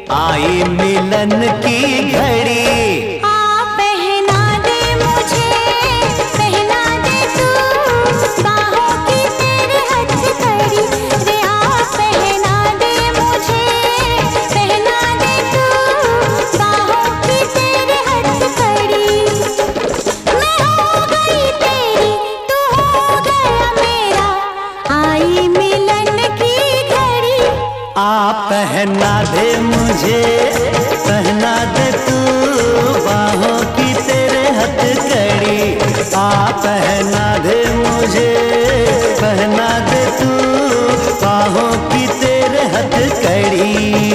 आई मिलन की घड़ी। आ पहना दे मुझे, पहना दे तू बाहों की तेरे हथकड़ी रे। आ पहना दे मुझे, पहना दे तू बाहों की तेरे हथकड़ी। मैं हो गई तेरी, तू हो गया मेरा, आई मिलन की घड़ी। आ पहना दे मुझे, पहना दे तू बाहों की तेरे हथकड़ी। आ पहना दे मुझे, पहना दे तू बाहों की तेरे हथकड़ी।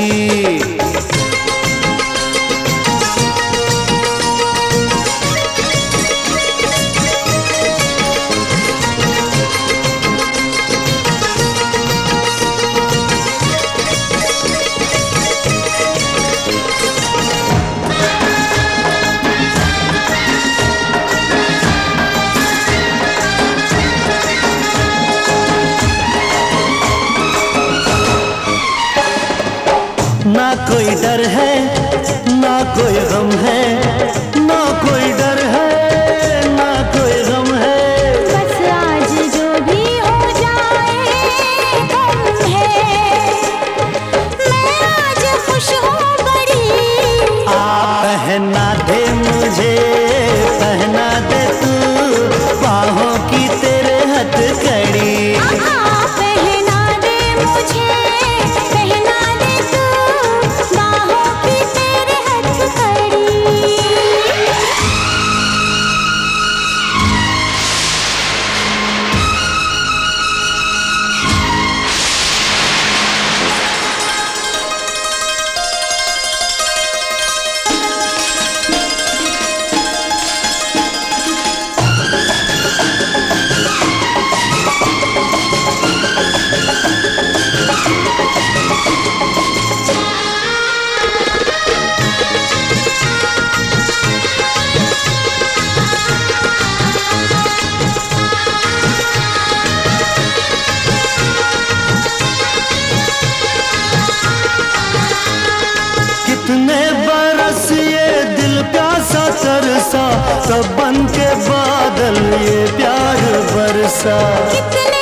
ना कोई डर है, ना कोई गम है, ना कोई डर है, ना कोई गम है। बस आज जो भी हो जाए गम है, मैं आज खुश हूँ बड़ी। आ पहना दे मुझे, पहना दे तू बाहों की तेरे हथकड़ी। पहना दे मुझे, पहना दे तू बाहों की तेरे हथकड़ी। कितने बरस ये दिल प्यासा तरसा, तब बन के बादल ये प्यार बरसा। कितने